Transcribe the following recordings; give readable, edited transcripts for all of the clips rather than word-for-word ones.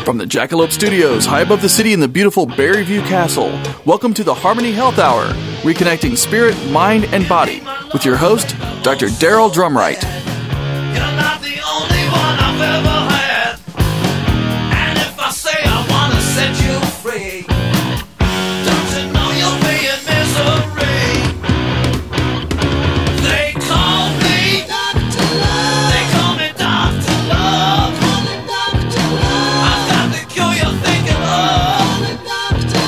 From the Jackalope Studios, high above the city in the beautiful Berryview Castle, welcome to the Harmony Health Hour, reconnecting spirit, mind, and body, with your host, Dr. Daryl Drumright. You're not the only one I've ever had, and if I say I want to set you free, don't you know you'll be in misery? They call me Dr. Love. They call me Dr. Love. I've got the cure you're thinking of. Dr.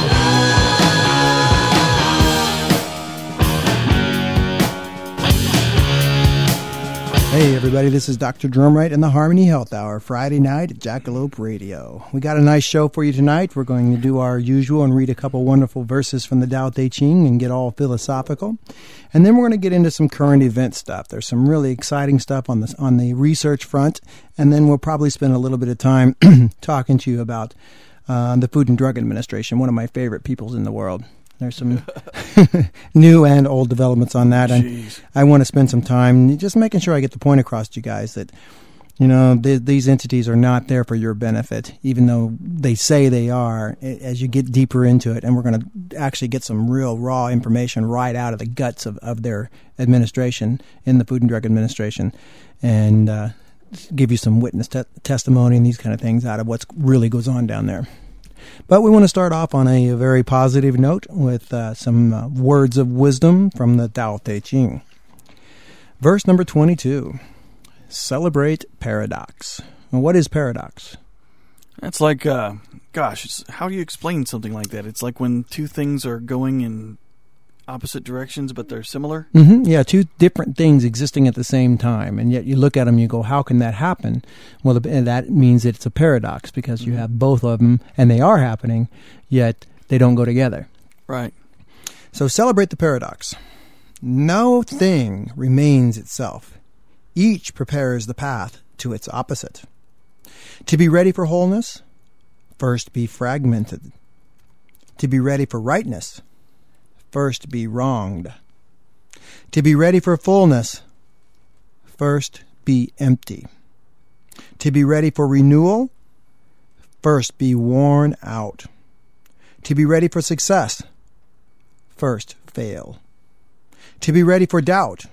Love. Hey everybody, this is Dr. Drumright in the Harmony Health Hour, Friday night at Jackalope Radio. We got a nice show for you tonight. We're going to do our usual and read a couple wonderful verses from the Tao Te Ching and get all philosophical. And then we're going to get into some current event stuff. There's some really exciting stuff on the research front. And then we'll probably spend a little bit of time talking to you about the Food and Drug Administration, one of my favorite peoples in the world. There's some new and old developments on that, and I want to spend some time just making sure I get the point across to you guys that, you know, these entities are not there for your benefit, even though they say they are, as you get deeper into it. And we're going to actually get some real raw information right out of the guts of their administration in the Food and Drug Administration, and give you some witness testimony and these kind of things out of what really goes on down there. But we want to start off on a very positive note with some words of wisdom from the Tao Te Ching. Verse number 22, celebrate paradox. Well, what is paradox? That's like, how do you explain something like that? It's like when two things are going in opposite directions, but they're similar? Mm-hmm. Yeah, two different things existing at the same time, and yet you look at them and you go, how can that happen? Well, that means it's a paradox, because you have both of them, and they are happening, yet they don't go together. Right. So celebrate the paradox. No thing remains itself. Each prepares the path to its opposite. To be ready for wholeness, first be fragmented. To be ready for rightness, first be wronged. To be ready for fullness, first be empty. To be ready for renewal, first be worn out. To be ready for success, first fail. To be ready for doubt,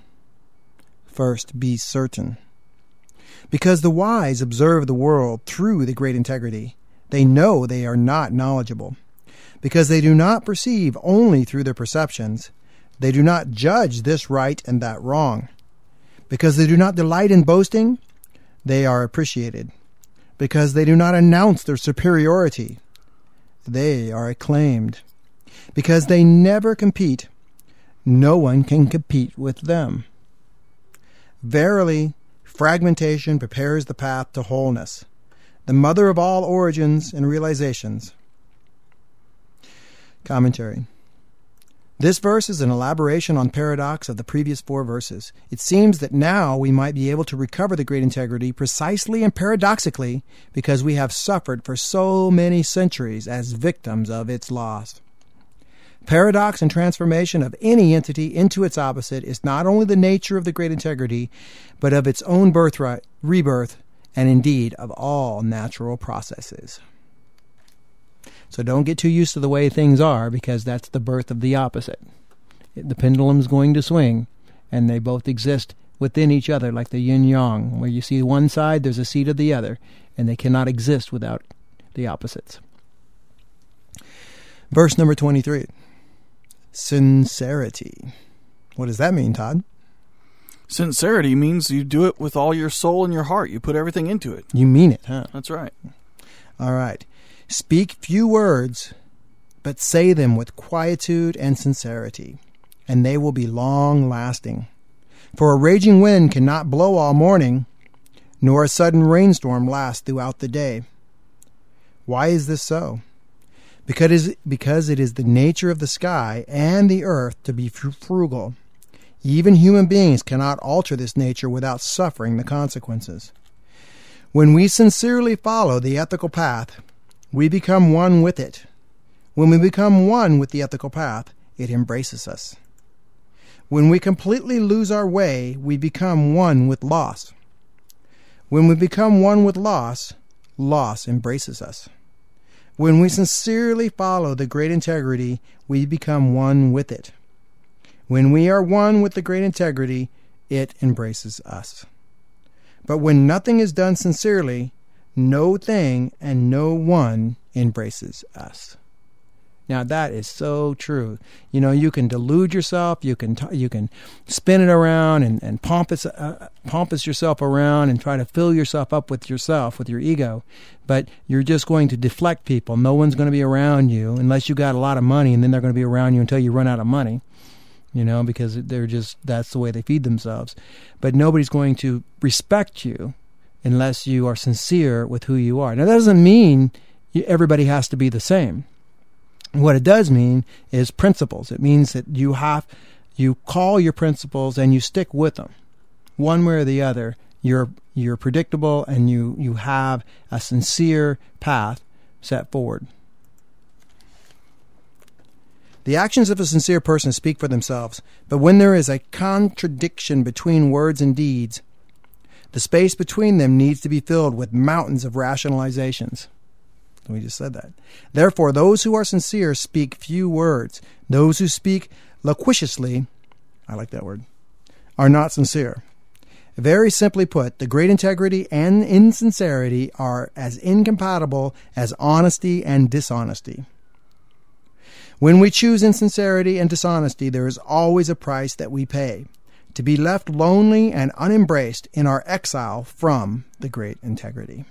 first be certain. Because the wise observe the world through the great integrity, they know they are not knowledgeable. Because they do not perceive only through their perceptions, they do not judge this right and that wrong. Because they do not delight in boasting, they are appreciated. Because they do not announce their superiority, they are acclaimed. Because they never compete, no one can compete with them. Verily, fragmentation prepares the path to wholeness, the mother of all origins and realizations. Commentary. This verse is an elaboration on paradox of the previous four verses. It seems that now we might be able to recover the great integrity precisely and paradoxically because we have suffered for so many centuries as victims of its loss. Paradox and transformation of any entity into its opposite is not only the nature of the great integrity, but of its own birthright, rebirth, and indeed of all natural processes. So don't get too used to the way things are, because that's the birth of the opposite. The pendulum's going to swing, and they both exist within each other like the yin-yang. Where you see one side, there's a seed of the other, and they cannot exist without the opposites. Verse number 23. Sincerity. What does that mean, Todd? Sincerity means you do it with all your soul and your heart. You put everything into it. You mean it, huh? That's right. All right. Speak few words, but say them with quietude and sincerity, and they will be long-lasting. For a raging wind cannot blow all morning, nor a sudden rainstorm last throughout the day. Why is this so? Because it is the nature of the sky and the earth to be frugal. Even human beings cannot alter this nature without suffering the consequences. When we sincerely follow the ethical path, we become one with it. When we become one with the ethical path, it embraces us. When we completely lose our way, we become one with loss. When we become one with loss, loss embraces us. When we sincerely follow the great integrity, we become one with it. When we are one with the great integrity, it embraces us. But when nothing is done sincerely, no thing and no one embraces us. Now that is so true. You know, you can delude yourself, you can spin it around and pompous yourself around and try to fill yourself up with your ego, but you're just going to deflect people. No one's going to be around you unless you got a lot of money, and then they're going to be around you until you run out of money. You know, because that's the way they feed themselves. But nobody's going to respect you unless you are sincere with who you are. Now, that doesn't mean everybody has to be the same. What it does mean is principles. It means that you call your principles and you stick with them. One way or the other, you're predictable, and you have a sincere path set forward. The actions of a sincere person speak for themselves, but when there is a contradiction between words and deeds, the space between them needs to be filled with mountains of rationalizations. We just said that. Therefore, those who are sincere speak few words. Those who speak loquaciously, I like that word, are not sincere. Very simply put, the great integrity and insincerity are as incompatible as honesty and dishonesty. When we choose insincerity and dishonesty, there is always a price that we pay, to be left lonely and unembraced in our exile from the great integrity.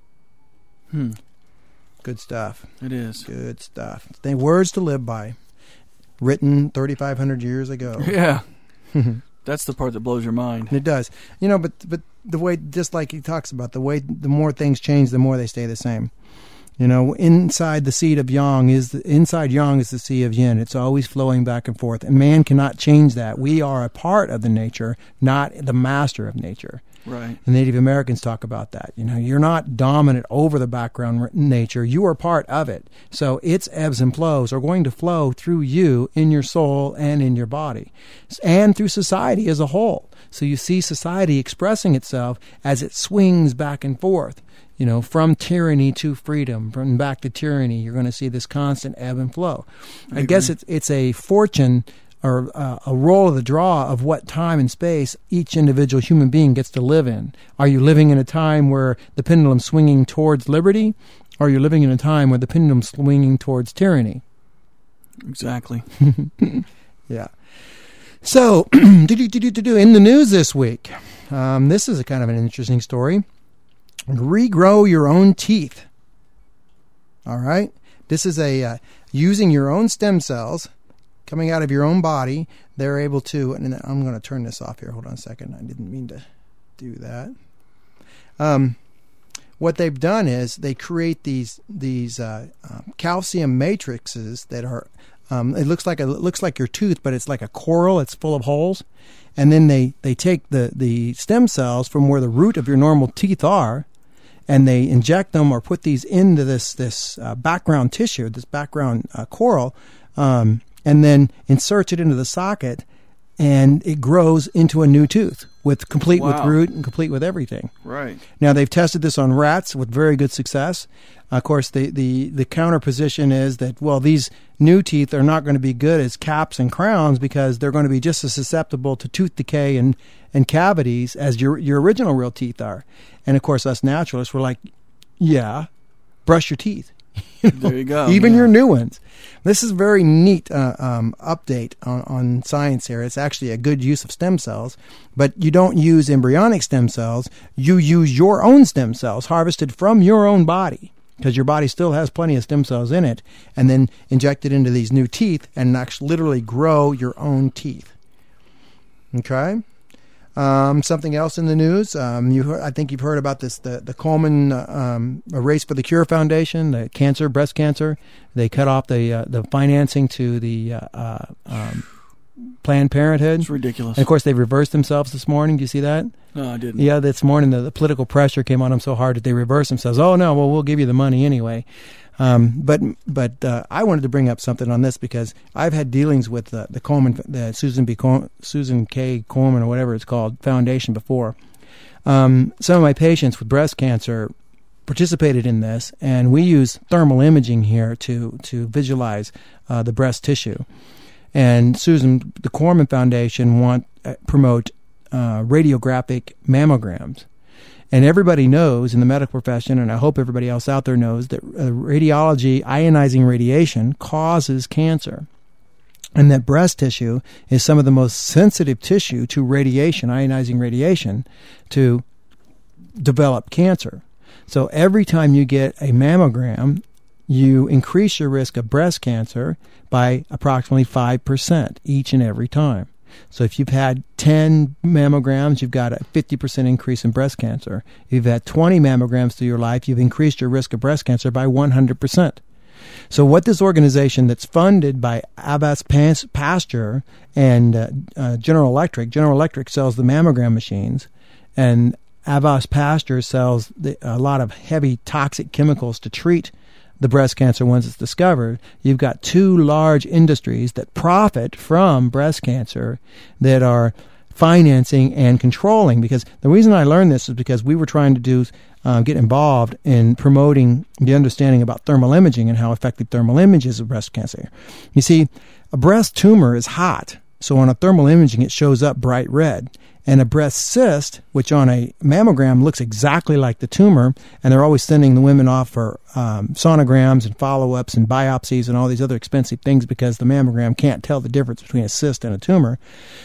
Good stuff. It is. Good stuff. The words to live by, written 3,500 years ago. Yeah. That's the part that blows your mind. It does. You know, but the way, just like he talks about, the more things change, the more they stay the same. You know, inside the seed of Yang inside Yang is the sea of Yin. It's always flowing back and forth, and man cannot change that. We are a part of the nature, not the master of nature. Right. The Native Americans talk about that. You know, you're not dominant over the background nature. You are part of it. So its ebbs and flows are going to flow through you, in your soul and in your body, and through society as a whole. So you see society expressing itself as it swings back and forth. You know, from tyranny to freedom, from back to tyranny. You're going to see this constant ebb and flow. I guess it's a fortune or a roll of the draw of what time and space each individual human being gets to live in. Are you living in a time where the pendulum's swinging towards liberty, or are you living in a time where the pendulum's swinging towards tyranny? Exactly. Yeah. So, in the news this week, this is a kind of an interesting story. Regrow your own teeth. All right? This is using your own stem cells coming out of your own body. They're able to, and I'm going to turn this off here. Hold on a second. I didn't mean to do that. What they've done is they create these calcium matrices that are, it looks like your tooth, but it's like a coral. It's full of holes. And then they take the stem cells from where the root of your normal teeth are, and they inject them or put these into this background tissue, this background coral, and then insert it into the socket, and it grows into a new tooth complete with root and complete with everything. Right. Now they've tested this on rats with very good success. Of course, the counter position is that, well, these new teeth are not going to be good as caps and crowns because they're going to be just as susceptible to tooth decay and cavities as your original real teeth are. And of course, us naturalists were like, yeah, brush your teeth. There you go. Even your new ones. This is a very neat update on science here. It's actually a good use of stem cells, but you don't use embryonic stem cells. You use your own stem cells harvested from your own body, because your body still has plenty of stem cells in it, and then inject it into these new teeth and actually literally grow your own teeth. Okay? Something else in the news. I think you've heard about this, the Komen Race for the Cure Foundation, the breast cancer. They cut off the financing to the Planned Parenthood. It's ridiculous. And of course, they reversed themselves this morning. Do you see that? No, I didn't. Yeah, this morning the political pressure came on them so hard that they reversed themselves. Oh no, well we'll give you the money anyway. But I wanted to bring up something on this because I've had dealings with the Komen, the Susan K. Komen or whatever it's called foundation before. Some of my patients with breast cancer participated in this, and we use thermal imaging here to visualize the breast tissue. And Susan, the Komen Foundation promote radiographic mammograms. And everybody knows in the medical profession, and I hope everybody else out there knows, that radiology, ionizing radiation, causes cancer. And that breast tissue is some of the most sensitive tissue to radiation, ionizing radiation, to develop cancer. So every time you get a mammogram, you increase your risk of breast cancer by approximately 5% each and every time. So if you've had 10 mammograms, you've got a 50% increase in breast cancer. If you've had 20 mammograms through your life, you've increased your risk of breast cancer by 100%. So what this organization that's funded by Avast Pasteur and General Electric sells the mammogram machines, and Avast Pasteur sells a lot of heavy toxic chemicals to treat the breast cancer once it's discovered. You've got two large industries that profit from breast cancer that are financing and controlling. Because the reason I learned this is because we were trying to get involved in promoting the understanding about thermal imaging and how effective thermal image is of breast cancer. You see, a breast tumor is hot, so on a thermal imaging it shows up bright red. And a breast cyst, which on a mammogram looks exactly like the tumor, and they're always sending the women off for sonograms and follow-ups and biopsies and all these other expensive things because the mammogram can't tell the difference between a cyst and a tumor.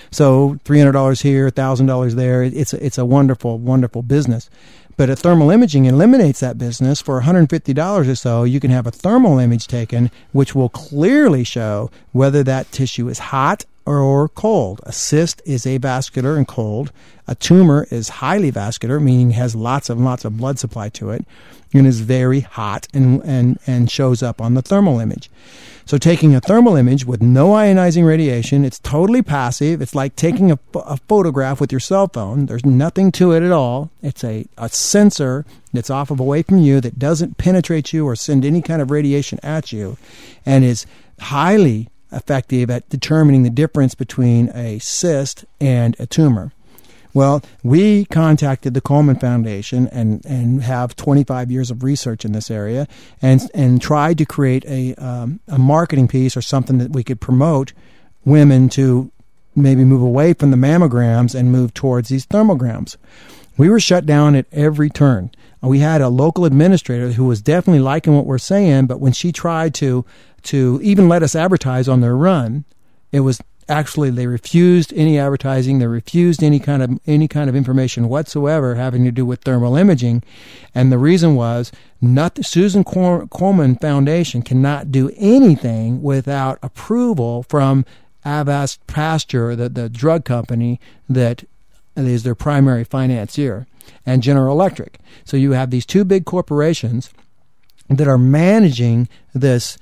So $300 here, $1,000 there. It's a wonderful, wonderful business. But a thermal imaging eliminates that business. For $150 or so, you can have a thermal image taken, which will clearly show whether that tissue is hot or cold. A cyst is avascular and cold. A tumor is highly vascular, meaning has lots of blood supply to it, and is very hot and shows up on the thermal image. So taking a thermal image with no ionizing radiation, it's totally passive. It's like taking a photograph with your cell phone. There's nothing to it at all. It's a sensor that's away from you that doesn't penetrate you or send any kind of radiation at you, and is highly effective at determining the difference between a cyst and a tumor. Well, we contacted the Komen Foundation and have 25 years of research in this area and tried to create a marketing piece or something that we could promote women to maybe move away from the mammograms and move towards these thermograms. We were shut down at every turn. We had a local administrator who was definitely liking what we're saying, but when she tried to even let us advertise on their run, it was actually they refused any advertising. They refused any kind of information whatsoever having to do with thermal imaging, and the reason was Susan Komen Foundation cannot do anything without approval from Avast Pasteur, the drug company that is their primary financier, and General Electric. So you have these two big corporations that are managing this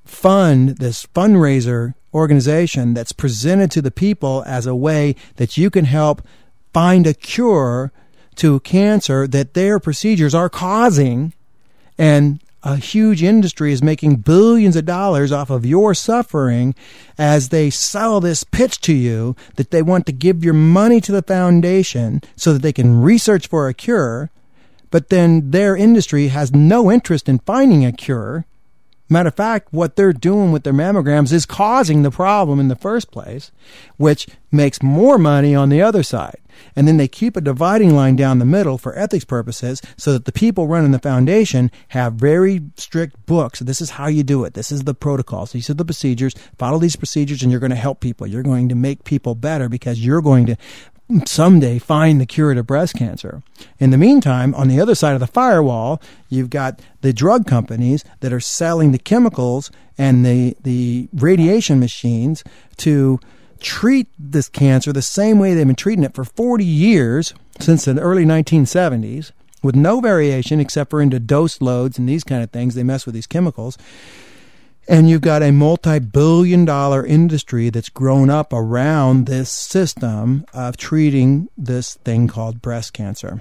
fundraiser organization that's presented to the people as a way that you can help find a cure to cancer that their procedures are causing, and a huge industry is making billions of dollars off of your suffering as they sell this pitch to you that they want to give your money to the foundation so that they can research for a cure, but then their industry has no interest in finding a cure. Matter of fact, what they're doing with their mammograms is causing the problem in the first place, which makes more money on the other side. And then they keep a dividing line down the middle for ethics purposes so that the people running the foundation have very strict books. This is how you do it. This is the protocols. These are the procedures. Follow these procedures and you're going to help people. You're going to make people better because you're going to someday find the cure to breast cancer. In the meantime, on the other side of the firewall, you've got the drug companies that are selling the chemicals and the radiation machines to treat this cancer the same way they've been treating it for 40 years, since the early 1970s, with no variation except for into dose loads and these kind of things. They mess with these chemicals. And you've got a multi-billion-dollar industry that's grown up around this system of treating this thing called breast cancer.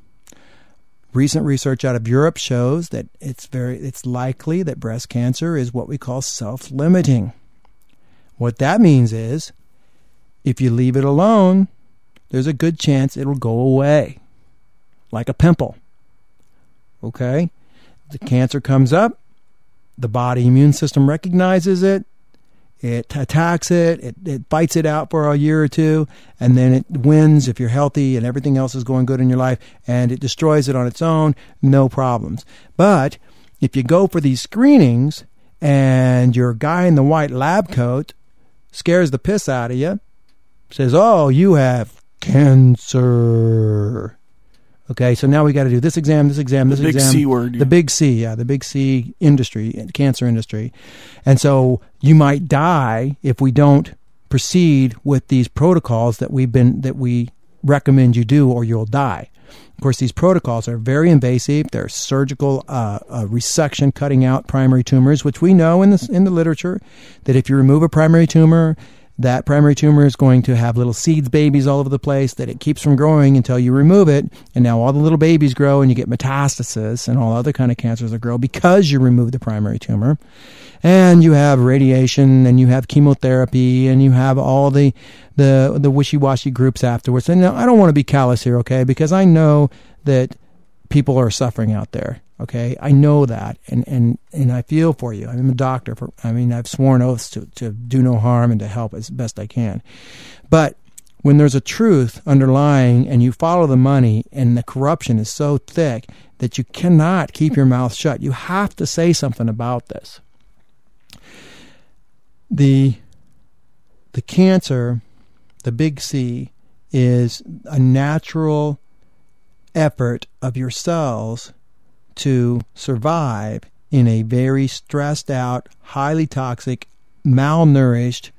Recent research out of Europe shows that it's likely that breast cancer is what we call self-limiting. What that means is, if you leave it alone, there's a good chance it'll go away, like a pimple. okay? The cancer comes up, the body immune system recognizes it, it attacks it, it fights it out for a year or two, and then it wins if you're healthy and everything else is going good in your life, and it destroys it on its own, no problems. But if you go for these screenings and your guy in the white lab coat scares the piss out of you, says, oh, you have cancer. Okay, so now we got to do this exam, this exam, this exam. The big C word. The big C, yeah, the big C industry, cancer industry. And so you might die if we don't proceed with these protocols that we recommend you do, or you'll die. Of course, these protocols are very invasive. They're surgical resection, cutting out primary tumors, which we know in the literature that if you remove a primary tumor, that primary tumor is going to have little seeds, babies all over the place that it keeps from growing until you remove it. And now all the little babies grow and you get metastasis and all other kind of cancers that grow because you remove the primary tumor. And you have radiation and you have chemotherapy and you have all the wishy-washy groups afterwards. And I don't want to be callous here, okay, because I know that people are suffering out there. Okay, I know that, and I feel for you. I'm a doctor. I've sworn oaths to do no harm and to help as best I can. But when there's a truth underlying and you follow the money and the corruption is so thick that you cannot keep your mouth shut, you have to say something about this. The cancer, the big C, is a natural effort of your cells to survive in a very stressed out, highly toxic, malnourished,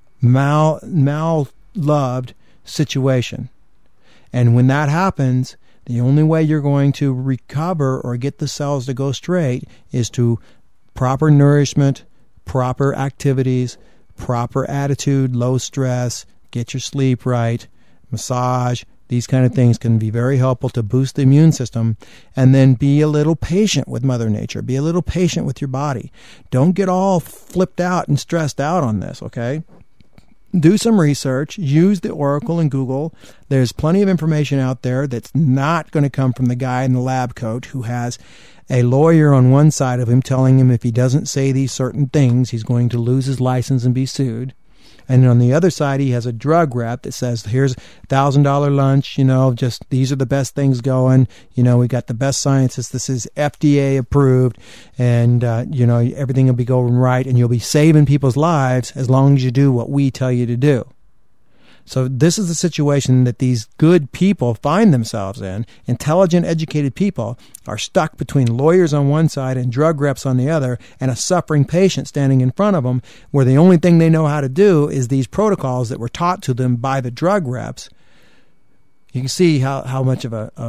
mal-loved situation. And when that happens, the only way you're going to recover or get the cells to go straight is to proper nourishment, proper activities, proper attitude, low stress, get your sleep right, massage. These kind of things can be very helpful to boost the immune system. And then be a little patient with Mother Nature. Be a little patient with your body. Don't get all flipped out and stressed out on this, okay? Do some research. Use the Oracle and Google. There's plenty of information out there that's not going to come from the guy in the lab coat who has a lawyer on one side of him telling him if he doesn't say these certain things, he's going to lose his license and be sued. And on the other side, he has a drug rep that says, here's $1,000 lunch, just these are the best things going. We got the best scientists. This is FDA approved. And, everything will be going right. And you'll be saving people's lives as long as you do what we tell you to do. So this is the situation that these good people find themselves in. Intelligent, educated people are stuck between lawyers on one side and drug reps on the other, and a suffering patient standing in front of them, where the only thing they know how to do is these protocols that were taught to them by the drug reps. You can see how much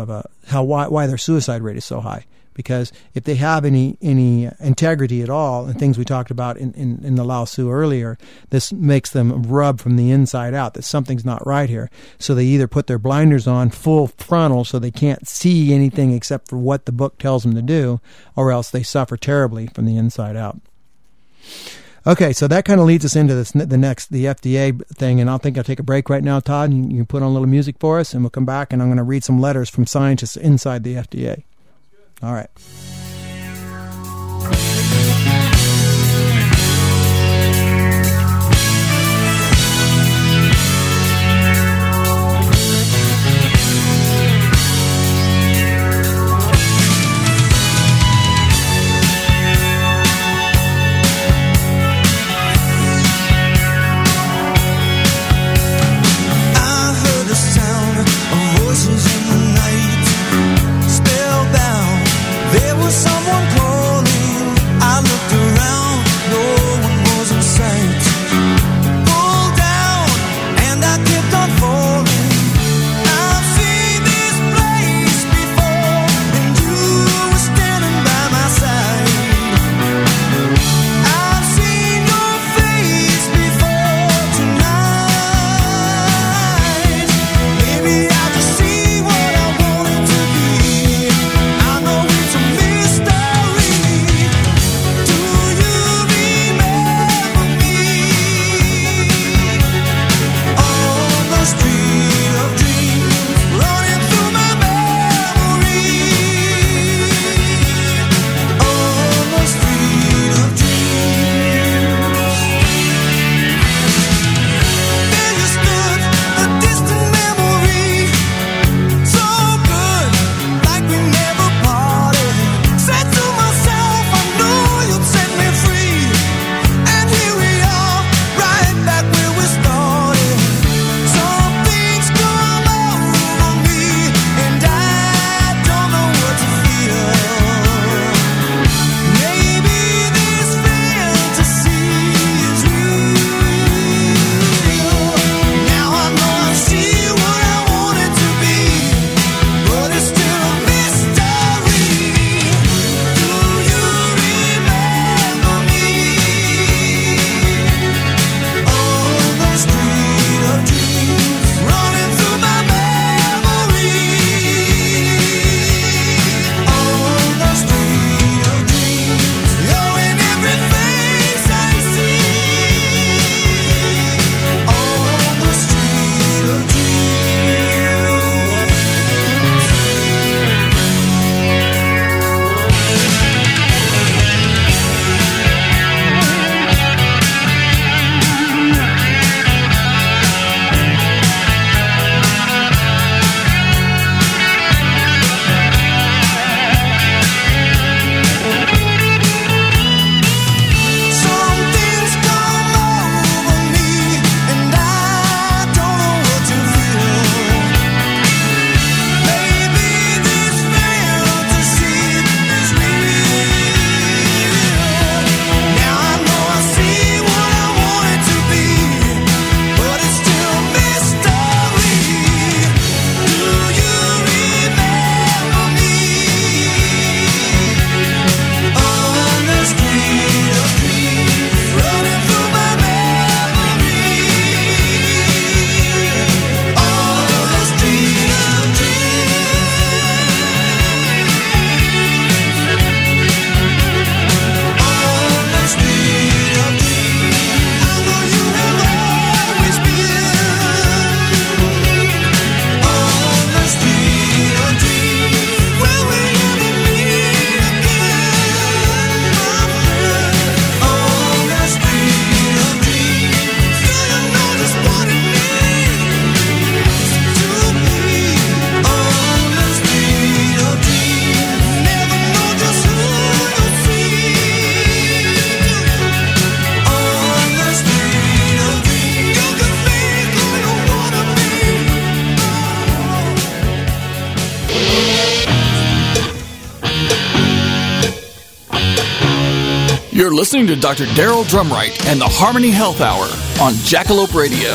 why their suicide rate is so high. Because if they have any integrity at all, and things we talked about in the Lao Tzu earlier, this makes them rub from the inside out that something's not right here. So they either put their blinders on full frontal so they can't see anything except for what the book tells them to do, or else they suffer terribly from the inside out. Okay, so that kind of leads us into the FDA thing, and I'll take a break right now, Todd, and you can put on a little music for us, and we'll come back, and I'm going to read some letters from scientists inside the FDA. All right. There You're listening to Dr. Daryl Drumright and the Harmony Health Hour on Jackalope Radio.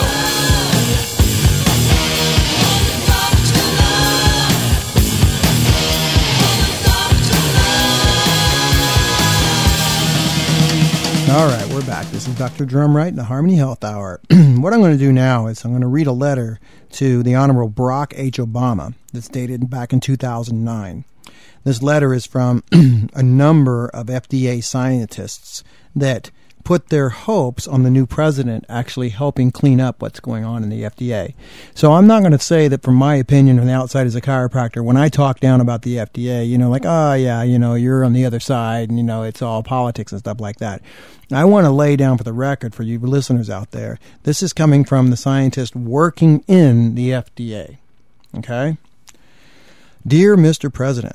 All right, we're back. This is Dr. Drumright and the Harmony Health Hour. What I'm going to do now is I'm going to read a letter to the Honorable Barack H. Obama that's dated back in 2009. This letter is from a number of FDA scientists that put their hopes on the new president actually helping clean up what's going on in the FDA. So I'm not going to say that from my opinion from the outside as a chiropractor, when I talk down about the FDA, like, oh yeah, you're on the other side and, it's all politics and stuff like that. I want to lay down for the record for you listeners out there, this is coming from the scientist working in the FDA. Okay? Dear Mr. President,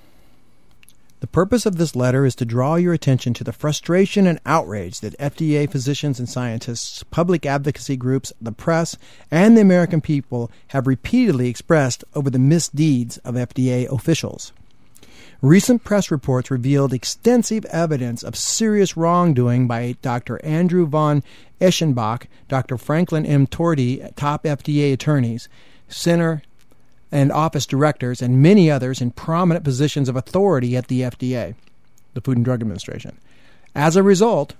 the purpose of this letter is to draw your attention to the frustration and outrage that FDA physicians and scientists, public advocacy groups, the press, and the American people have repeatedly expressed over the misdeeds of FDA officials. Recent press reports revealed extensive evidence of serious wrongdoing by Dr. Andrew von Eschenbach, Dr. Franklin M. Torti, top FDA attorneys, Center and office directors, and many others in prominent positions of authority at the FDA, the Food and Drug Administration. As a result,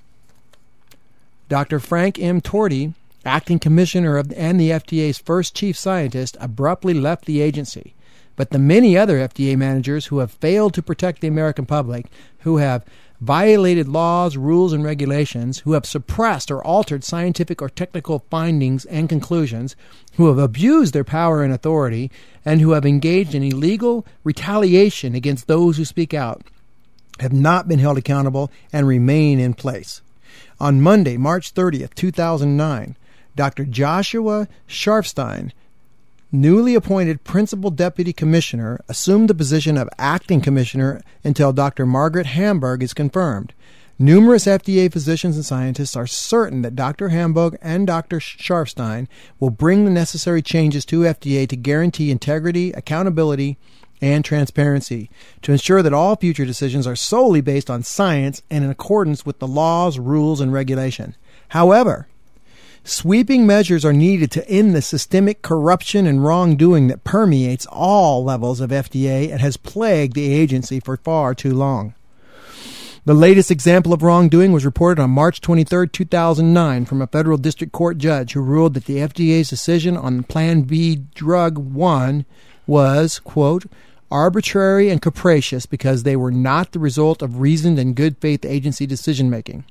Dr. Frank M. Torti, acting commissioner and the FDA's first chief scientist, abruptly left the agency. But the many other FDA managers who have failed to protect the American public, who have violated laws, rules, and regulations, who have suppressed or altered scientific or technical findings and conclusions, who have abused their power and authority, and who have engaged in illegal retaliation against those who speak out, have not been held accountable and remain in place. On Monday, March 30th, 2009, Dr. Joshua Sharfstein, newly appointed Principal Deputy Commissioner, assumed the position of Acting Commissioner until Dr. Margaret Hamburg is confirmed. Numerous FDA physicians and scientists are certain that Dr. Hamburg and Dr. Sharfstein will bring the necessary changes to FDA to guarantee integrity, accountability, and transparency, to ensure that all future decisions are solely based on science and in accordance with the laws, rules, and regulation. However, sweeping measures are needed to end the systemic corruption and wrongdoing that permeates all levels of FDA and has plagued the agency for far too long. The latest example of wrongdoing was reported on March 23, 2009 from a federal district court judge who ruled that the FDA's decision on Plan B Drug 1 was, quote, arbitrary and capricious because they were not the result of reasoned and good faith agency decision-making.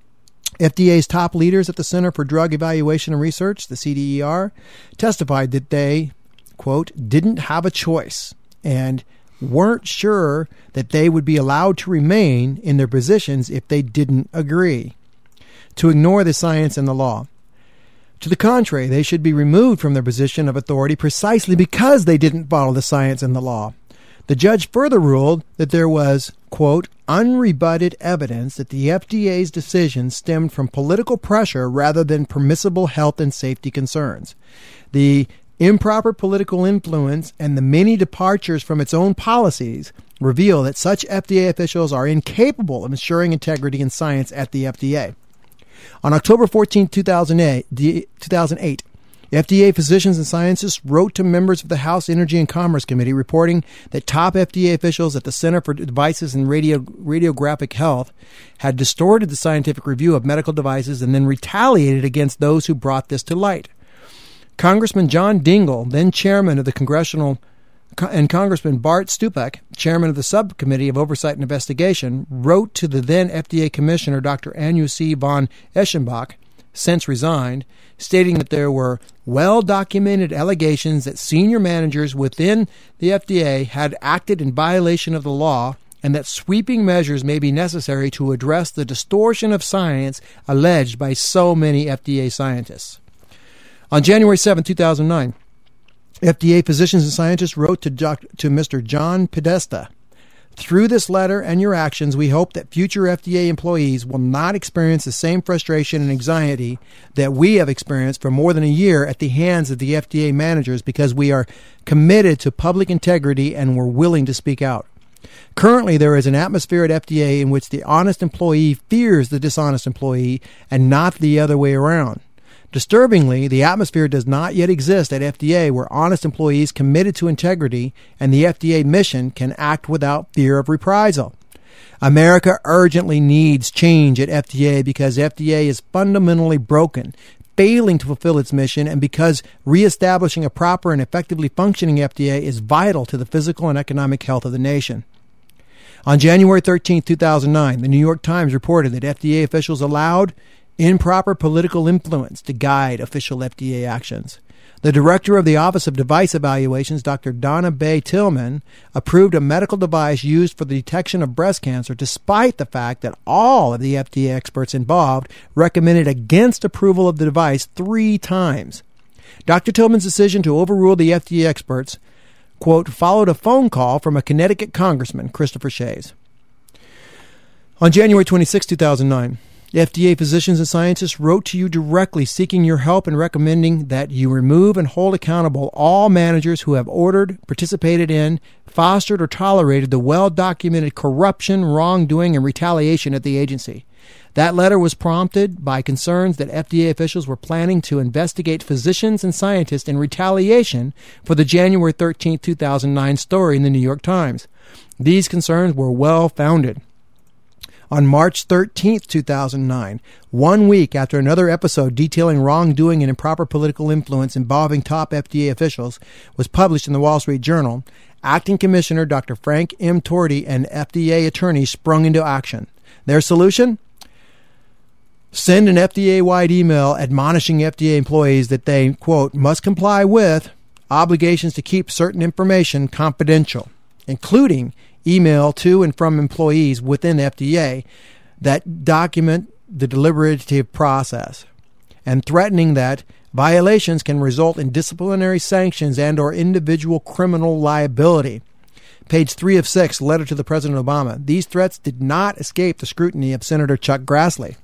FDA's top leaders at the Center for Drug Evaluation and Research, the CDER, testified that they, quote, didn't have a choice and weren't sure that they would be allowed to remain in their positions if they didn't agree, to ignore the science and the law. To the contrary, they should be removed from their position of authority precisely because they didn't follow the science and the law. The judge further ruled that there was, quote, unrebutted evidence that the FDA's decision stemmed from political pressure rather than permissible health and safety concerns. The improper political influence and the many departures from its own policies reveal that such FDA officials are incapable of ensuring integrity in science at the FDA. On October 14, 2008, FDA physicians and scientists wrote to members of the House Energy and Commerce Committee reporting that top FDA officials at the Center for Devices and Radiographic Health had distorted the scientific review of medical devices and then retaliated against those who brought this to light. Congressman John Dingell, then chairman of the Congressional, and Congressman Bart Stupak, chairman of the Subcommittee of Oversight and Investigation, wrote to the then FDA Commissioner Dr. Anu C. von Eschenbach, since resigned, stating that there were well-documented allegations that senior managers within the FDA had acted in violation of the law and that sweeping measures may be necessary to address the distortion of science alleged by so many FDA scientists. On January 7, 2009, FDA physicians and scientists wrote to Mr. John Podesta. Through this letter and your actions, we hope that future FDA employees will not experience the same frustration and anxiety that we have experienced for more than a year at the hands of the FDA managers because we are committed to public integrity and we're willing to speak out. Currently, there is an atmosphere at FDA in which the honest employee fears the dishonest employee and not the other way around. Disturbingly, the atmosphere does not yet exist at FDA where honest employees committed to integrity and the FDA mission can act without fear of reprisal. America urgently needs change at FDA because FDA is fundamentally broken, failing to fulfill its mission, and because reestablishing a proper and effectively functioning FDA is vital to the physical and economic health of the nation. On January 13, 2009, the New York Times reported that FDA officials allowed improper political influence to guide official FDA actions. The director of the Office of Device Evaluations, Dr. Donna Bay Tillman, approved a medical device used for the detection of breast cancer despite the fact that all of the FDA experts involved recommended against approval of the device 3 times. Dr. Tillman's decision to overrule the FDA experts, quote, followed a phone call from a Connecticut congressman, Christopher Shays. On January 26, 2009, the FDA physicians and scientists wrote to you directly seeking your help and recommending that you remove and hold accountable all managers who have ordered, participated in, fostered, or tolerated the well-documented corruption, wrongdoing, and retaliation at the agency. That letter was prompted by concerns that FDA officials were planning to investigate physicians and scientists in retaliation for the January 13, 2009 story in the New York Times. These concerns were well-founded. On March 13, 2009, 1 week after another episode detailing wrongdoing and improper political influence involving top FDA officials was published in the Wall Street Journal, Acting Commissioner Dr. Frank M. Torti and FDA attorneys sprung into action. Their solution? Send an FDA-wide email admonishing FDA employees that they, quote, must comply with obligations to keep certain information confidential, including email to and from employees within FDA that document the deliberative process, and threatening that violations can result in disciplinary sanctions and or individual criminal liability. Page 3 of 6, letter to the President Obama. These threats did not escape the scrutiny of Senator Chuck Grassley.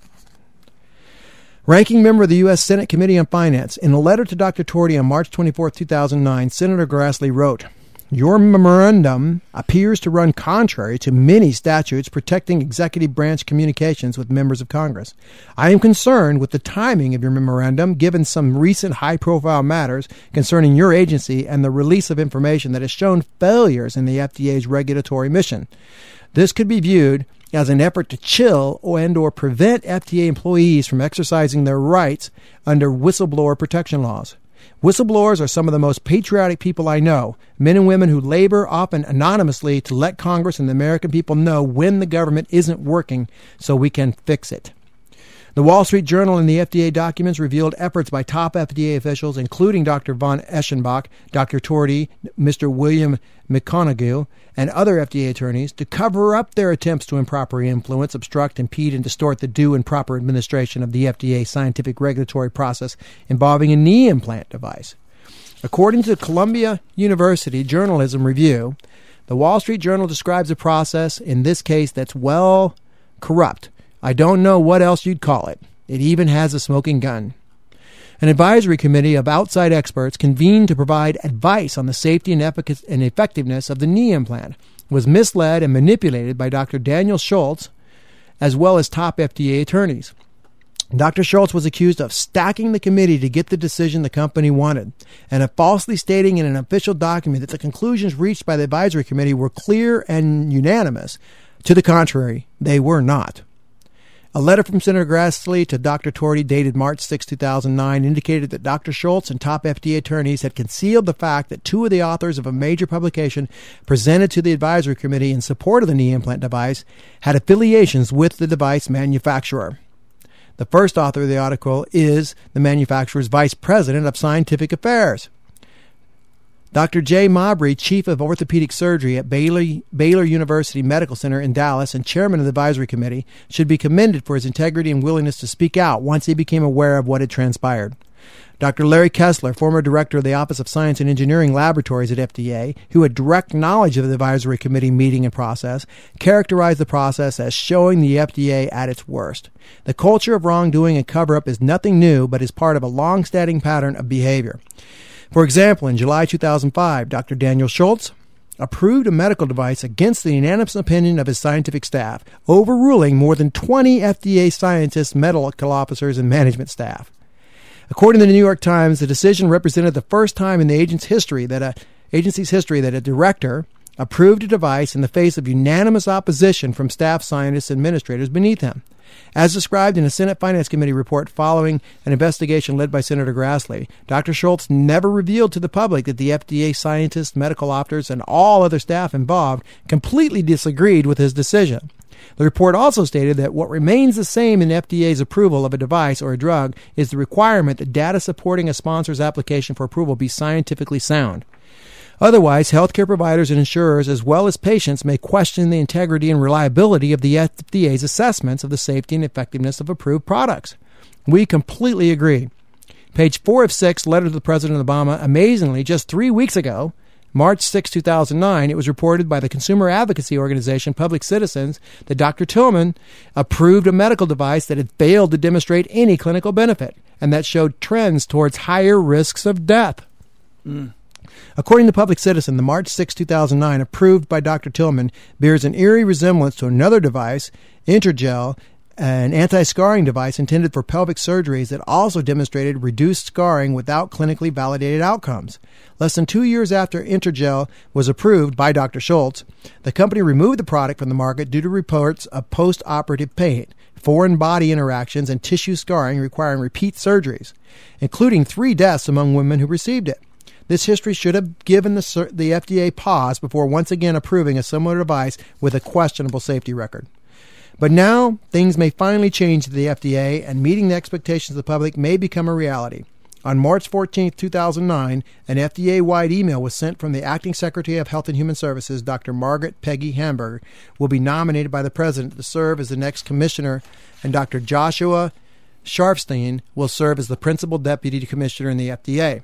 Ranking member of the U.S. Senate Committee on Finance, in a letter to Dr. Torti on March 24, 2009, Senator Grassley wrote, your memorandum appears to run contrary to many statutes protecting executive branch communications with members of Congress. I am concerned with the timing of your memorandum, given some recent high-profile matters concerning your agency and the release of information that has shown failures in the FDA's regulatory mission. This could be viewed as an effort to chill and or prevent FDA employees from exercising their rights under whistleblower protection laws. Whistleblowers are some of the most patriotic people I know, men and women who labor often anonymously to let Congress and the American people know when the government isn't working so we can fix it. The Wall Street Journal and the FDA documents revealed efforts by top FDA officials, including Dr. von Eschenbach, Dr. Torti, Mr. William McConaughey, and other FDA attorneys to cover up their attempts to improperly influence, obstruct, impede, and distort the due and proper administration of the FDA scientific regulatory process involving a knee implant device. According to the Columbia University Journalism Review, the Wall Street Journal describes a process, in this case, that's well corrupt. I don't know what else you'd call it. It even has a smoking gun. An advisory committee of outside experts convened to provide advice on the safety and effectiveness of the knee implant was misled and manipulated by Dr. Daniel Schultz, as well as top FDA attorneys. Dr. Schultz was accused of stacking the committee to get the decision the company wanted, and of falsely stating in an official document that the conclusions reached by the advisory committee were clear and unanimous. To the contrary, they were not. A letter from Senator Grassley to Dr. Torti dated March 6, 2009 indicated that Dr. Schultz and top FDA attorneys had concealed the fact that 2 of the authors of a major publication presented to the advisory committee in support of the knee implant device had affiliations with the device manufacturer. The first author of the article is the manufacturer's vice president of scientific affairs. Dr. Jay Mabry, chief of orthopedic surgery at Baylor University Medical Center in Dallas and chairman of the advisory committee, should be commended for his integrity and willingness to speak out once he became aware of what had transpired. Dr. Larry Kessler, former director of the Office of Science and Engineering Laboratories at FDA, who had direct knowledge of the advisory committee meeting and process, characterized the process as showing the FDA at its worst. The culture of wrongdoing and cover-up is nothing new, but is part of a long-standing pattern of behavior. For example, in July 2005, Dr. Daniel Schultz, approved a medical device against the unanimous opinion of his scientific staff, overruling more than 20 FDA scientists, medical officers, and management staff. According to the New York Times, the decision represented the first time in the agency's history that a director approved a device in the face of unanimous opposition from staff scientists and administrators beneath him. As described in a Senate Finance Committee report following an investigation led by Senator Grassley, Dr. Schultz never revealed to the public that the FDA scientists, medical officers, and all other staff involved completely disagreed with his decision. The report also stated that what remains the same in FDA's approval of a device or a drug is the requirement that data supporting a sponsor's application for approval be scientifically sound. Otherwise, healthcare providers and insurers, as well as patients, may question the integrity and reliability of the FDA's assessments of the safety and effectiveness of approved products. We completely agree. Page 4 of 6, letter to the President Obama. Amazingly, just 3 weeks ago, March 6, 2009, it was reported by the consumer advocacy organization Public Citizens that Dr. Tillman approved a medical device that had failed to demonstrate any clinical benefit and that showed trends towards higher risks of death. According to Public Citizen, the March 6, 2009, approved by Dr. Tillman, bears an eerie resemblance to another device, Intergel, an anti-scarring device intended for pelvic surgeries that also demonstrated reduced scarring without clinically validated outcomes. Less than 2 years after Intergel was approved by Dr. Schultz, the company removed the product from the market due to reports of post-operative pain, foreign body interactions, and tissue scarring requiring repeat surgeries, including 3 deaths among women who received it. This history should have given the FDA pause before once again approving a similar device with a questionable safety record. But now, things may finally change to the FDA, and meeting the expectations of the public may become a reality. On March 14, 2009, an FDA-wide email was sent from the Acting Secretary of Health and Human Services, Dr. Margaret Peggy Hamburger, will be nominated by the President to serve as the next commissioner, and Dr. Joshua Sharfstein will serve as the principal deputy commissioner in the FDA.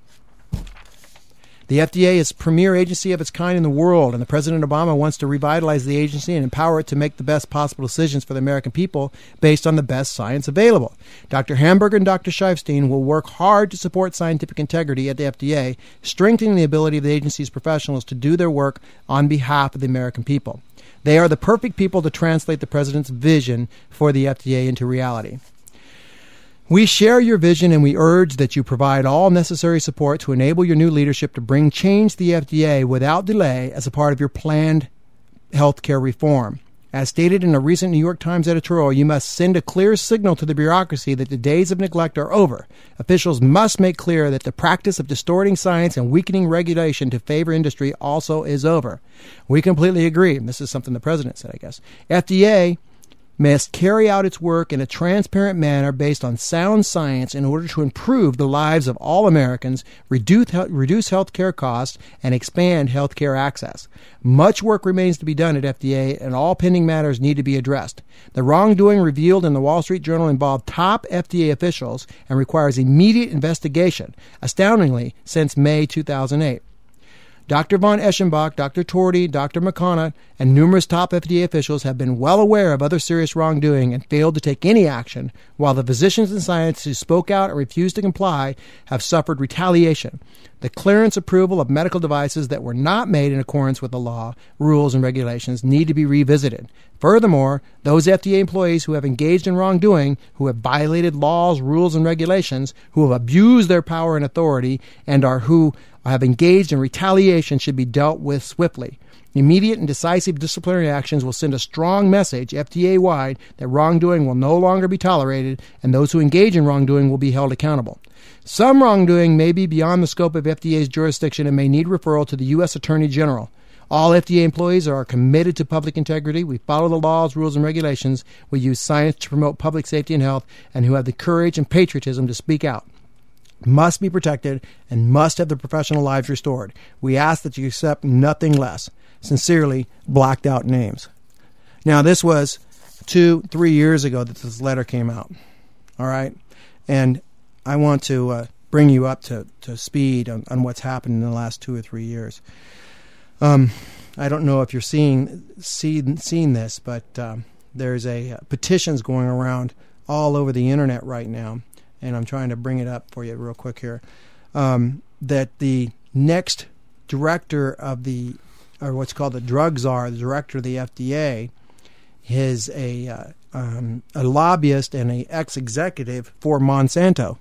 The FDA is the premier agency of its kind in the world, and the President Obama wants to revitalize the agency and empower it to make the best possible decisions for the American people based on the best science available. Dr. Hamburger and Dr. Sharfstein will work hard to support scientific integrity at the FDA, strengthening the ability of the agency's professionals to do their work on behalf of the American people. They are the perfect people to translate the President's vision for the FDA into reality. We share your vision, and we urge that you provide all necessary support to enable your new leadership to bring change to the FDA without delay as a part of your planned healthcare reform. As stated in a recent New York Times editorial, you must send a clear signal to the bureaucracy that the days of neglect are over. Officials must make clear that the practice of distorting science and weakening regulation to favor industry also is over. We completely agree. This is something the President said, I guess. FDA must carry out its work in a transparent manner based on sound science in order to improve the lives of all Americans, reduce health care costs, and expand health care access. Much work remains to be done at FDA, and all pending matters need to be addressed. The wrongdoing revealed in the Wall Street Journal involved top FDA officials and requires immediate investigation, astoundingly, since May 2008. Dr. von Eschenbach, Dr. Torty, Dr. McConnell, and numerous top FDA officials have been well aware of other serious wrongdoing and failed to take any action, while the physicians and scientists who spoke out and refused to comply have suffered retaliation. The clearance approval of medical devices that were not made in accordance with the law, rules, and regulations need to be revisited. Furthermore, those FDA employees who have engaged in wrongdoing, who have violated laws, rules, and regulations, who have abused their power and authority, and who have engaged in retaliation should be dealt with swiftly. Immediate and decisive disciplinary actions will send a strong message FDA-wide that wrongdoing will no longer be tolerated, and those who engage in wrongdoing will be held accountable. Some wrongdoing may be beyond the scope of FDA's jurisdiction and may need referral to the U.S. Attorney General. All FDA employees are committed to public integrity. We follow the laws, rules, and regulations. We use science to promote public safety and health, and who have the courage and patriotism to speak out. Must be protected and must have their professional lives restored. We ask that you accept nothing less. Sincerely, blacked out names. Now, this was 2-3 years ago that this letter came out. All right? And I want to bring you up to speed on what's happened in the last 2 or 3 years. I don't know if you're seeing this, but there's petitions going around all over the internet right now, and I'm trying to bring it up for you real quick here, that the next director of the or what's called the drug czar, the director of the FDA, is a lobbyist and a ex-executive for Monsanto.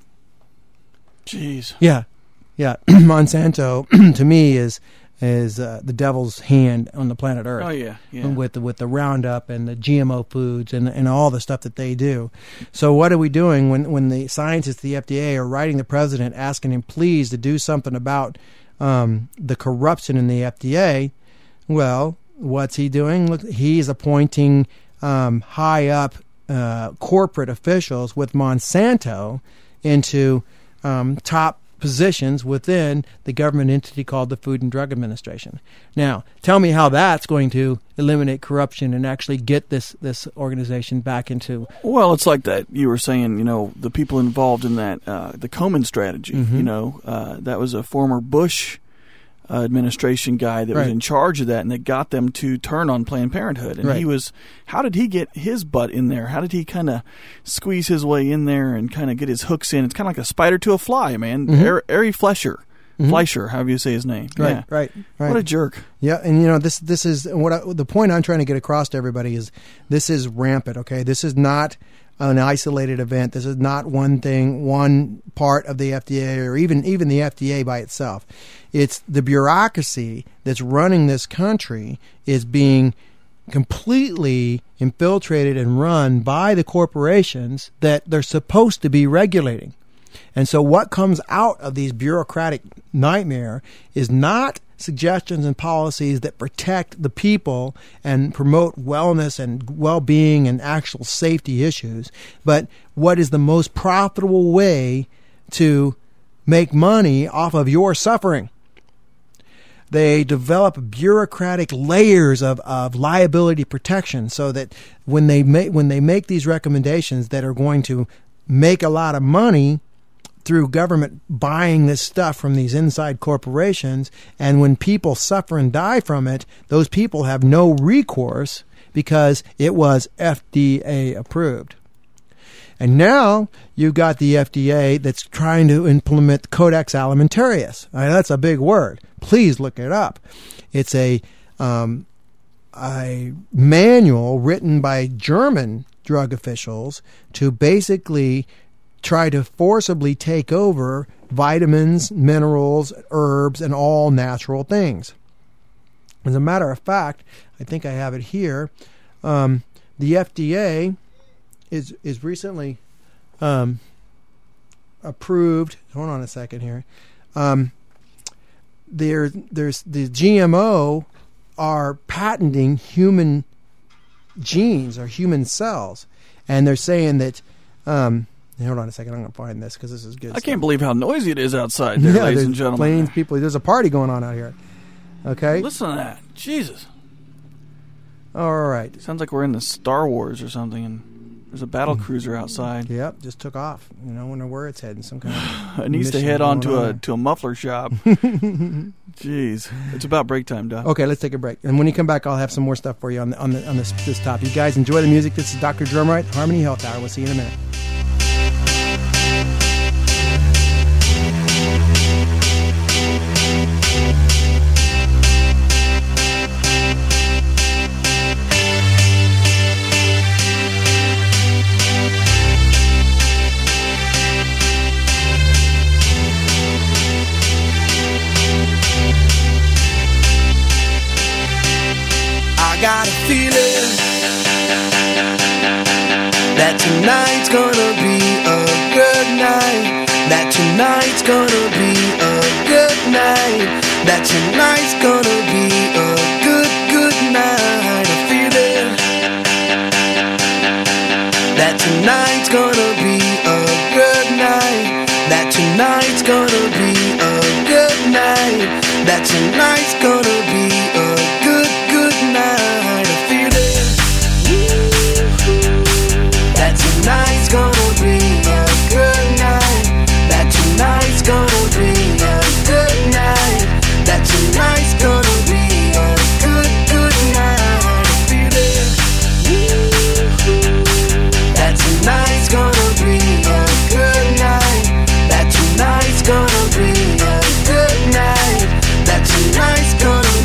Jeez. Yeah. Monsanto to me is the devil's hand on the planet Earth. Oh yeah. With the Roundup and the GMO foods and all the stuff that they do. So what are we doing when the scientists at the FDA are writing the president asking him please to do something about the corruption in the FDA? Well, what's he doing? Look, he's appointing high up corporate officials with Monsanto into top positions within the government entity called the Food and Drug Administration. Now, tell me how that's going to eliminate corruption and actually get this organization back into... Well, it's like that you were saying, the people involved in that, the Komen strategy, that was a former Bush administration guy that was in charge of that, and that got them to turn on Planned Parenthood. And how did he get his butt in there? How did he kind of squeeze his way in there and kind of get his hooks in? It's kind of like a spider to a fly, man. Ari Fleischer, however you say his name. Right. What a jerk. Yeah, and this is what the point I'm trying to get across to everybody is this is rampant. Okay, this is not an isolated event. This is not one thing, one part of the FDA, or even the FDA by itself. It's the bureaucracy that's running this country is being completely infiltrated and run by the corporations that they're supposed to be regulating. And so what comes out of these bureaucratic nightmare is not suggestions and policies that protect the people and promote wellness and well-being and actual safety issues, but what is the most profitable way to make money off of your suffering. They develop bureaucratic layers of liability protection so that when they make these recommendations that are going to make a lot of money through government buying this stuff from these inside corporations, and when people suffer and die from it, those people have no recourse because it was FDA approved. And now you've got the FDA that's trying to implement Codex Alimentarius. I mean, that's a big word. Please look it up. It's a manual written by German drug officials to basically try to forcibly take over vitamins, minerals, herbs, and all natural things. As a matter of fact, I think I have it here. The FDA is recently approved. Hold on a second here. There's the GMO are patenting human genes or human cells, and they're saying that. Hold on a second. I'm going to find this because this is good. I can't believe how noisy it is outside there, ladies and gentlemen. Planes, people. There's a party going on out here. Okay. Listen to that. Jesus. All right. Sounds like we're in the Star Wars or something, and there's a battle cruiser outside. Yep, just took off. I wonder where it's heading. Some kind of. It needs to head on to a muffler shop. Jeez, it's about break time, Doc. Okay, let's take a break, and when you come back, I'll have some more stuff for you on this topic. You guys enjoy the music. This is Dr. Drumright, Harmony Health Hour. We'll see you in a minute. I got a feeling that tonight's gonna be a good night. That tonight's gonna be a good night. That tonight's gonna be a good night. A feeling that tonight's gonna be a good night. That tonight's gonna be a good night. That tonight's gonna be a good night. A feeling that tonight's gonna be a good night. That tonight's gonna be a good night. That tonight's gonna be a good night. A feeling that tonight's gonna be a good night. That tonight's gonna be a good night. That tonight's gonna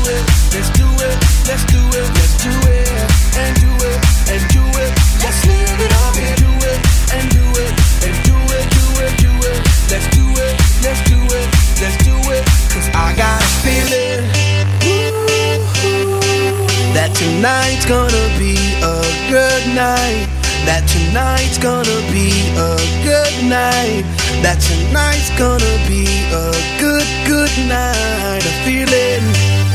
it, let's do it, let's do it, let's do it, and do it, and do it. Let's live it up and do it, and do it, and do it, do it, do it. Let's do it, let's do it, let's do it. 'Cause I got a feeling that tonight's gonna be a good night. That tonight's gonna be a good night. That tonight's gonna be a good, good night. A feeling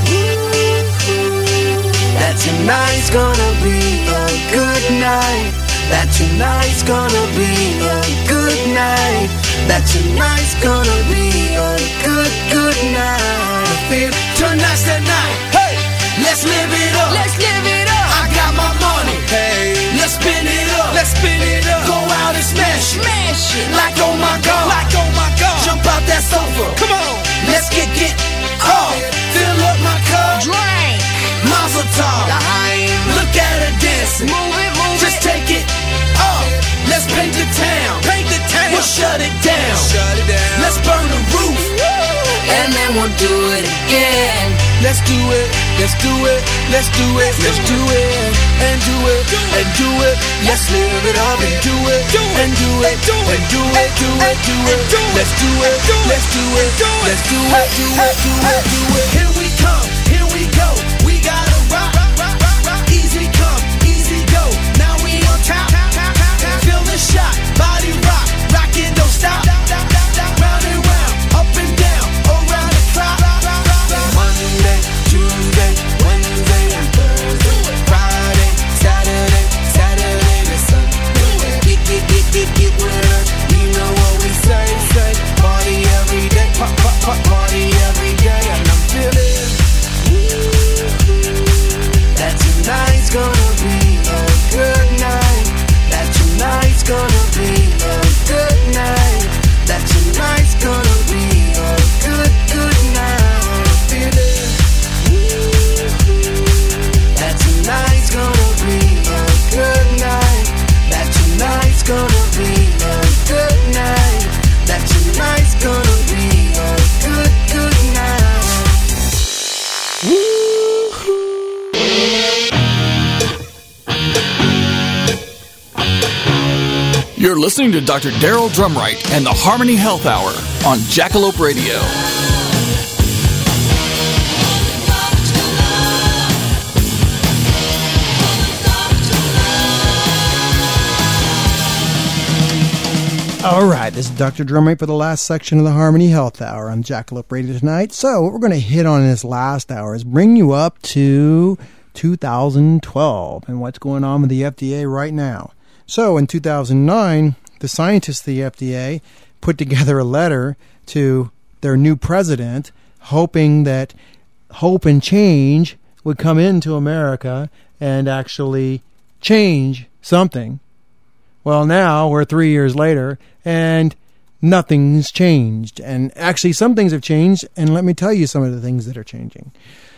that tonight's gonna be a good night. That tonight's gonna be a good night. That tonight's gonna be a good, good night. I feel tonight's the night. Hey, let's live it up. Let's live it up. I got my money. Hey, let's spin it up. Let's spin it up. Go out and smash it. Smash it. Like oh my God. Like oh my God. Jump out that sofa. Come on. Let's get off. Fill up my cup. Drink. Mazel tov. Look at her dancing. Move it, move Just it. Take it off. Let's paint the town. Paint the town. We'll shut it down. Shut it down. Let's burn the roof. And then we'll do it again. Let's do it. Let's do it. Let's do it. Let's do it. And do it. And do it. Let's live it up and do it. And do it. And do it. Do it. Do it. Let's do it. Let's do it. Let's do it. Do it. Do it. Do it. Here we come. Here we go. We gotta rock. Easy come. Easy go. Now we on top. Feel the shot. Body rock. Rockin', don't stop. Round and round. Up and down. Around the clock. Monday, Tuesday, Wednesday, and Thursday. Friday, Saturday, Saturday to Sunday. Get with us. You know what we say. Party every day. Party every day. And I'm feeling that tonight's gonna be a good night. That tonight's gonna be a good night. That tonight's gonna be a good, good night. Feeling that tonight's gonna be a good night. That tonight's gonna be a good night. That tonight's gonna be a good, good night. You're listening to Dr. Daryl Drumright and the Harmony Health Hour on Jackalope Radio. All right, this is Dr. Drumright for the last section of the Harmony Health Hour on Jackalope Radio tonight. So what we're going to hit on in this last hour is bring you up to 2012 and what's going on with the FDA right now. So in 2009, the scientists of the FDA put together a letter to their new president, hoping that hope and change would come into America and actually change something. Well, now we're 3 years later, and nothing's changed. And actually, some things have changed, and let me tell you some of the things that are changing.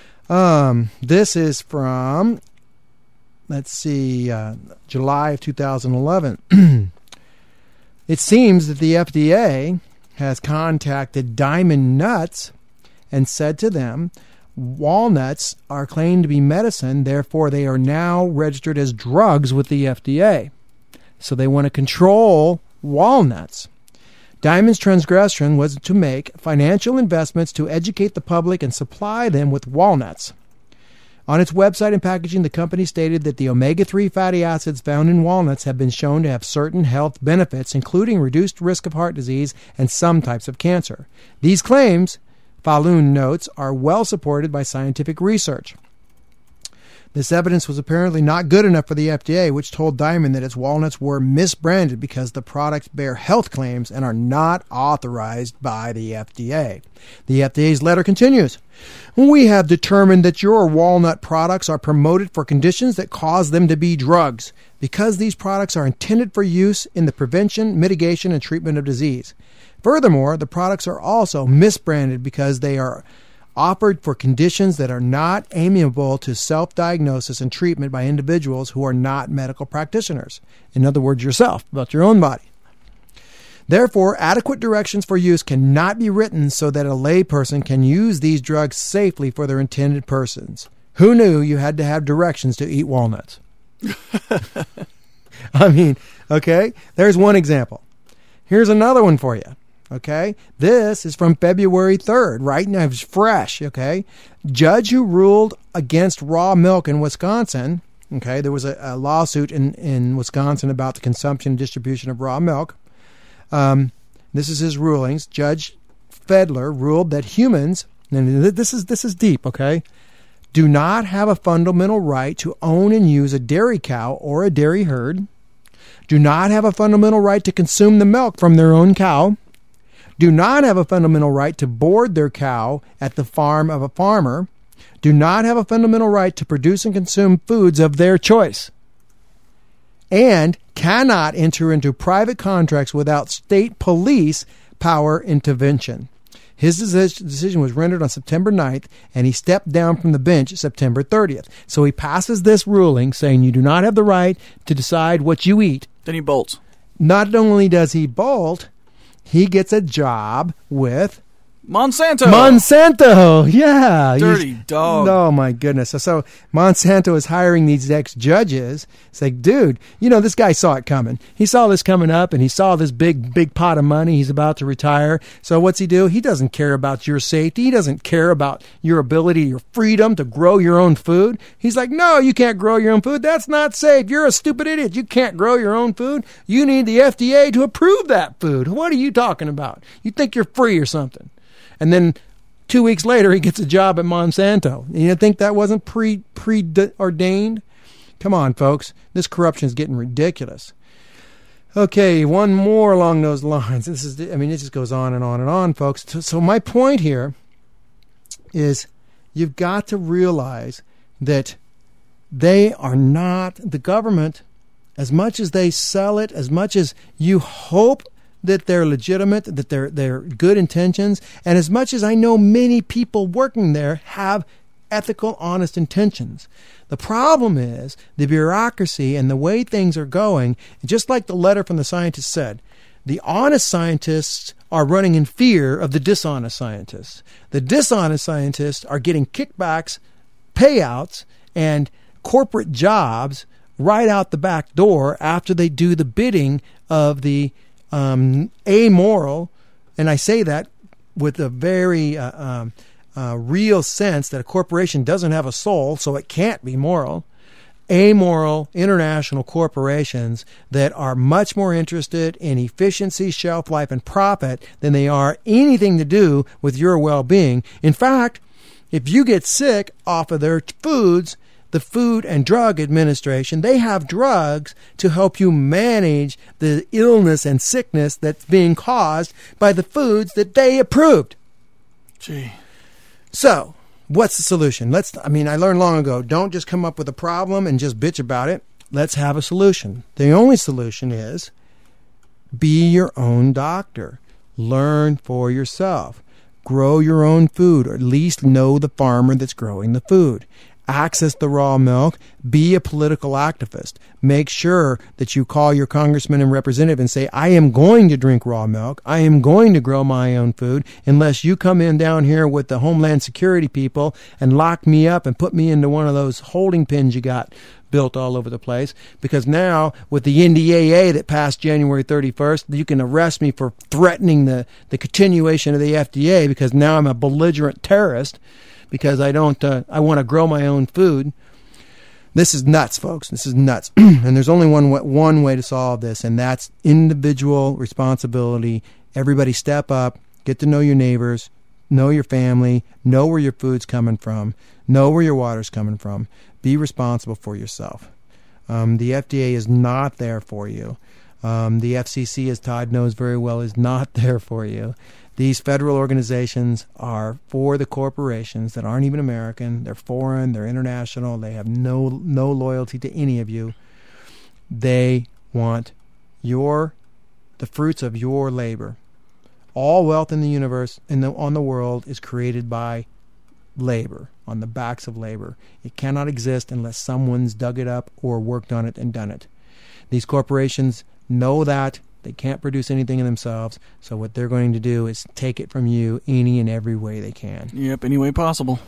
This is from, let's see, July of 2011. It seems that the FDA has contacted Diamond Nuts and said to them, walnuts are claimed to be medicine, therefore they are now registered as drugs with the FDA. So they want to control walnuts. Diamond's transgression was to make financial investments to educate the public and supply them with walnuts. On its website and packaging, the company stated that the omega-3 fatty acids found in walnuts have been shown to have certain health benefits, including reduced risk of heart disease and some types of cancer. These claims, Falun notes, are well supported by scientific research. This evidence was apparently not good enough for the FDA, which told Diamond that its walnuts were misbranded because the products bear health claims and are not authorized by the FDA. The FDA's letter continues. We have determined that your walnut products are promoted for conditions that cause them to be drugs, because these products are intended for use in the prevention, mitigation, and treatment of disease. Furthermore, the products are also misbranded because they are offered for conditions that are not amenable to self-diagnosis and treatment by individuals who are not medical practitioners. In other words, yourself, about your own body. Therefore, adequate directions for use cannot be written so that a layperson can use these drugs safely for their intended persons. Who knew you had to have directions to eat walnuts? I mean, okay, there's one example. Here's another one for you. Okay, this is from February 3rd, right now. It's fresh. Okay, judge who ruled against raw milk in Wisconsin. Okay, there was a lawsuit in Wisconsin about the consumption and distribution of raw milk. This is his rulings. Judge Fedler ruled that humans, and this is deep. Okay, do not have a fundamental right to own and use a dairy cow or a dairy herd. Do not have a fundamental right to consume the milk from their own cow. Do not have a fundamental right to board their cow at the farm of a farmer. Do not have a fundamental right to produce and consume foods of their choice. And cannot enter into private contracts without state police power intervention. His decision was rendered on September 9th, and he stepped down from the bench September 30th. So he passes this ruling saying you do not have the right to decide what you eat. Then he bolts. Not only does he bolt, he gets a job with Monsanto, yeah. Dirty dog. Oh, my goodness. So Monsanto is hiring these ex-judges. It's like, dude, this guy saw it coming. He saw this coming up, and he saw this big pot of money. He's about to retire. So what's he do? He doesn't care about your safety. He doesn't care about your ability, your freedom to grow your own food. He's like, no, you can't grow your own food. That's not safe. You're a stupid idiot. You can't grow your own food. You need the FDA to approve that food. What are you talking about? You think you're free or something? And then 2 weeks later, he gets a job at Monsanto. You think that wasn't preordained? Come on, folks. This corruption is getting ridiculous. Okay, one more along those lines. It just goes on and on and on, folks. So my point here is you've got to realize that they are not the government, as much as they sell it, as much as you hope that they're legitimate, that they're good intentions, and as much as I know many people working there have ethical, honest intentions. The problem is the bureaucracy and the way things are going, just like the letter from the scientist said, the honest scientists are running in fear of the dishonest scientists. The dishonest scientists are getting kickbacks, payouts, and corporate jobs right out the back door after they do the bidding of the amoral, and I say that with a very real sense that a corporation doesn't have a soul, so it can't be moral. Amoral international corporations that are much more interested in efficiency, shelf life, and profit than they are anything to do with your well-being. In fact, if you get sick off of their foods, the Food and Drug Administration, they have drugs to help you manage the illness and sickness that's being caused by the foods that they approved. Gee. So, what's the solution? I learned long ago, don't just come up with a problem and just bitch about it. Let's have a solution. The only solution is be your own doctor. Learn for yourself. Grow your own food, or at least know the farmer that's growing the food. Access the raw milk. Be a political activist. Make sure that you call your congressman and representative and say, I am going to drink raw milk. I am going to grow my own food unless you come in down here with the Homeland Security people and lock me up and put me into one of those holding pens you got built all over the place. Because now with the NDAA that passed January 31st, you can arrest me for threatening the continuation of the FDA because now I'm a belligerent terrorist. Because I want to grow my own food. This is nuts, folks. This is nuts. And there's only one way to solve this, and that's individual responsibility. Everybody step up, get to know your neighbors, know your family, know where your food's coming from, know where your water's coming from. Be responsible for yourself. The FDA is not there for you. The FCC, as Todd knows very well, is not there for you. These federal organizations are for the corporations that aren't even American. They're foreign. They're international. They have no loyalty to any of you. They want the fruits of your labor. All wealth in the universe on the world is created by labor, on the backs of labor. It cannot exist unless someone's dug it up or worked on it and done it. These corporations know that. They can't produce anything in themselves. So what they're going to do is take it from you any and every way they can. Yep, any way possible.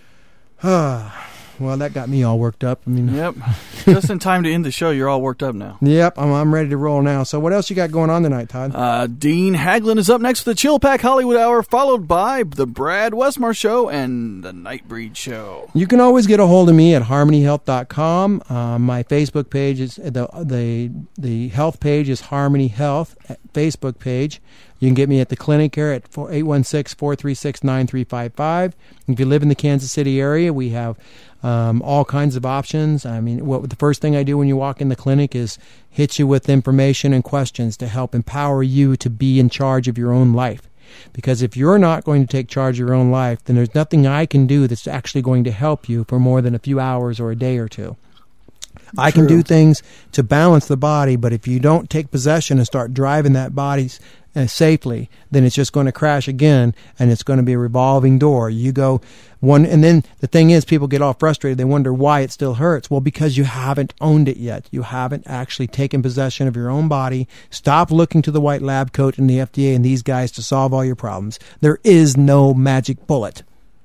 Well, that got me all worked up. I mean, yep. Just in time to end the show, you're all worked up now. Yep, I'm ready to roll now. So what else you got going on tonight, Todd? Dean Haglund is up next with the Chill Pack Hollywood Hour, followed by the Brad Westmar Show and the Nightbreed Show. You can always get a hold of me at harmonyhealth.com. My Facebook page is the health page is Harmony Health Facebook page. You can get me at the clinic here at 816-436-9355. If you live in the Kansas City area, we have all kinds of options. I mean, the first thing I do when you walk in the clinic is hit you with information and questions to help empower you to be in charge of your own life. Because if you're not going to take charge of your own life, then there's nothing I can do that's actually going to help you for more than a few hours or a day or two. I can do things to balance the body, but if you don't take possession and start driving that body safely, then it's just going to crash again, and it's going to be a revolving door. You go one, and then the thing is, people get all frustrated. They wonder why it still hurts. Well, because you haven't owned it yet. You haven't actually taken possession of your own body. Stop looking to the white lab coat and the FDA and these guys to solve all your problems. There is no magic bullet.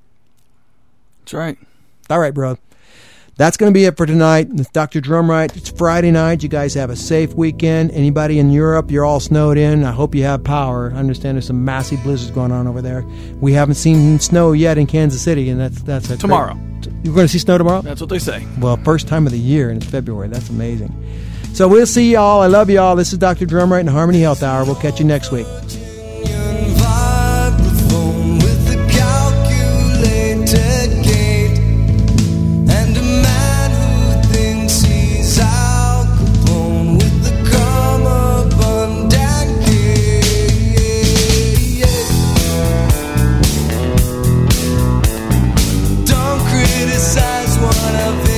That's right. All right, bro. That's going to be it for tonight. It's Dr. Drumright. It's Friday night. You guys have a safe weekend. Anybody in Europe, you're all snowed in. I hope you have power. I understand there's some massive blizzards going on over there. We haven't seen snow yet in Kansas City, and that's a tomorrow. You're going to see snow tomorrow? That's what they say. Well, first time of the year, and it's February. That's amazing. So we'll see y'all. I love y'all. This is Dr. Drumright and Harmony Health Hour. We'll catch you next week. One of